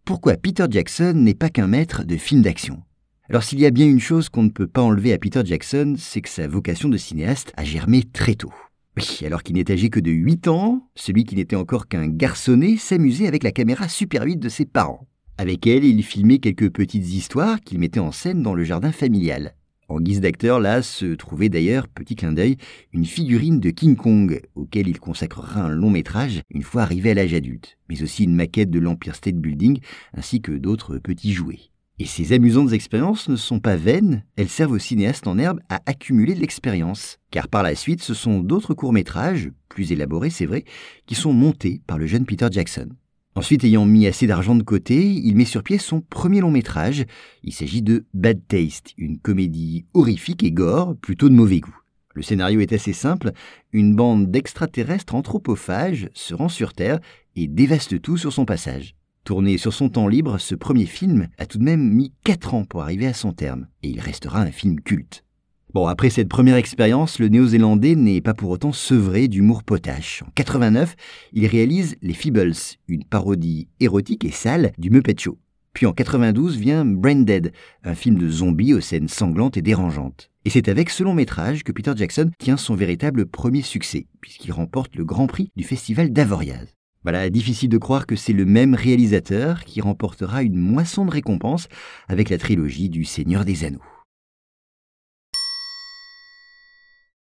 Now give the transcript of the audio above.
pourquoi Peter Jackson n'est pas qu'un maître de films d'action. Alors s'il y a bien une chose qu'on ne peut pas enlever à Peter Jackson, c'est que sa vocation de cinéaste a germé très tôt. Oui, alors qu'il n'est âgé que de 8 ans, celui qui n'était encore qu'un garçonnet s'amusait avec la caméra Super 8 de ses parents. Avec elle, il filmait quelques petites histoires qu'il mettait en scène dans le jardin familial. En guise d'acteur, là, se trouvait d'ailleurs, petit clin d'œil, une figurine de King Kong, auquel il consacrera un long métrage une fois arrivé à l'âge adulte, mais aussi une maquette de l'Empire State Building, ainsi que d'autres petits jouets. Et ces amusantes expériences ne sont pas vaines, elles servent aux cinéastes en herbe à accumuler de l'expérience. Car par la suite, ce sont d'autres courts-métrages, plus élaborés c'est vrai, qui sont montés par le jeune Peter Jackson. Ensuite, ayant mis assez d'argent de côté, il met sur pied son premier long-métrage. Il s'agit de Bad Taste, une comédie horrifique et gore, plutôt de mauvais goût. Le scénario est assez simple, une bande d'extraterrestres anthropophages se rend sur Terre et dévaste tout sur son passage. Tourné sur son temps libre, ce premier film a tout de même mis 4 ans pour arriver à son terme, et il restera un film culte. Bon, après cette première expérience, le Néo-Zélandais n'est pas pour autant sevré d'humour potache. En 89, il réalise Les Feebles, une parodie érotique et sale du Muppet Show. Puis en 92 vient Brain Dead, un film de zombies aux scènes sanglantes et dérangeantes. Et c'est avec ce long métrage que Peter Jackson tient son véritable premier succès, puisqu'il remporte le Grand Prix du Festival d'Avoriaz. Voilà, difficile de croire que c'est le même réalisateur qui remportera une moisson de récompenses avec la trilogie du Seigneur des Anneaux.